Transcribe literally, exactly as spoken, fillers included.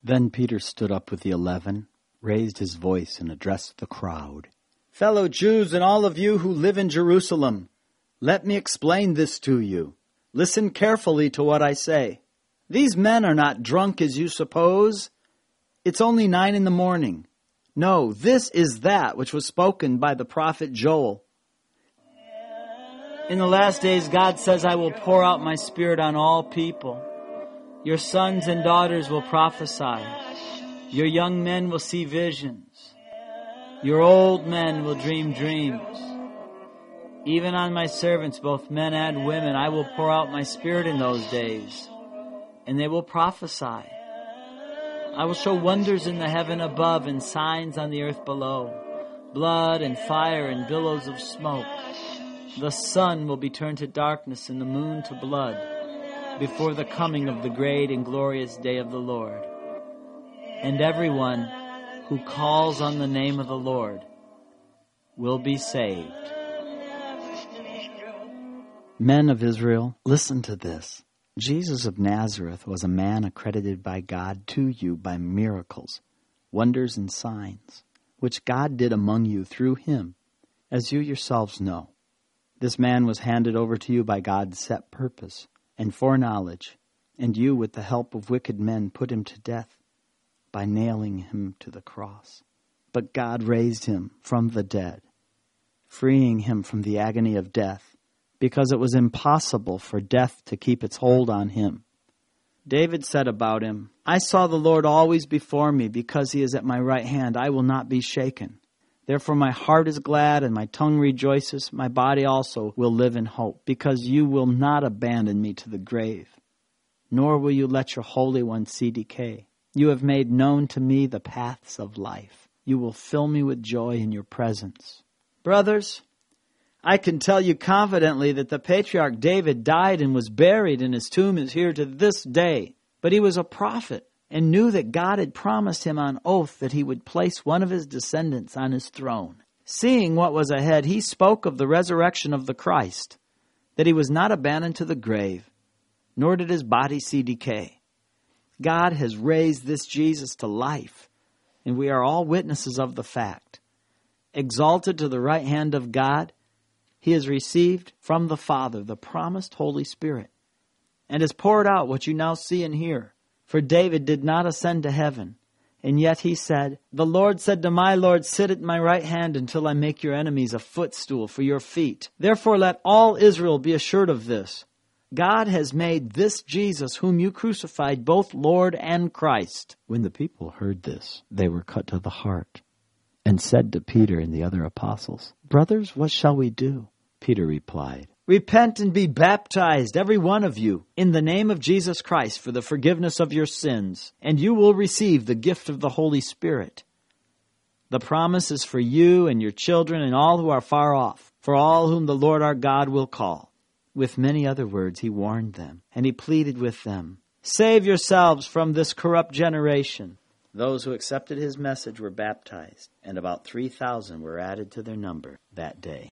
Then Peter stood up with the eleven, raised his voice, and addressed the crowd. "Fellow Jews and all of you who live in Jerusalem, let me explain this to you. Listen carefully to what I say. These men are not drunk as you suppose. It's only nine in the morning. No, this is that which was spoken by the prophet Joel. In the last days, God says, I will pour out my Spirit on all people. Your sons and daughters will prophesy. Your young men will see visions. Your old men will dream dreams. Even on my servants, both men and women, I will pour out my Spirit in those days, and they will prophesy. I will show wonders in the heaven above and signs on the earth below, blood and fire and billows of smoke. The sun will be turned to darkness and the moon to blood before the coming of the great and glorious day of the Lord. And everyone who calls on the name of the Lord will be saved." Men of Israel, listen to this. Jesus of Nazareth was a man accredited by God to you by miracles, wonders, and signs, which God did among you through him, as you yourselves know. This man was handed over to you by God's set purpose and foreknowledge, and you, with the help of wicked men, put him to death by nailing him to the cross. But God raised him from the dead, freeing him from the agony of death, because it was impossible for death to keep its hold on him. David said about him, I saw the Lord always before me, because he is at my right hand. I will not be shaken. Therefore my heart is glad and my tongue rejoices. My body also will live in hope, because you will not abandon me to the grave, nor will you let your Holy One see decay. You have made known to me the paths of life. You will fill me with joy in your presence. Brothers, I can tell you confidently that the patriarch David died and was buried, and his tomb is here to this day. But he was a prophet and knew that God had promised him on oath that he would place one of his descendants on his throne. Seeing what was ahead, he spoke of the resurrection of the Christ, that he was not abandoned to the grave, nor did his body see decay. God has raised this Jesus to life, and we are all witnesses of the fact. Exalted to the right hand of God, he has received from the Father the promised Holy Spirit, and has poured out what you now see and hear. For David did not ascend to heaven, and yet he said, The Lord said to my Lord, sit at my right hand until I make your enemies a footstool for your feet. Therefore let all Israel be assured of this. God has made this Jesus, whom you crucified, both Lord and Christ. When the people heard this, they were cut to the heart, and said to Peter and the other apostles, Brothers, what shall we do? Peter replied, Repent and be baptized, every one of you, in the name of Jesus Christ for the forgiveness of your sins, and you will receive the gift of the Holy Spirit. The promise is for you and your children and all who are far off, for all whom the Lord our God will call. With many other words he warned them, and he pleaded with them, Save yourselves from this corrupt generation. Those who accepted his message were baptized, and about three thousand were added to their number that day.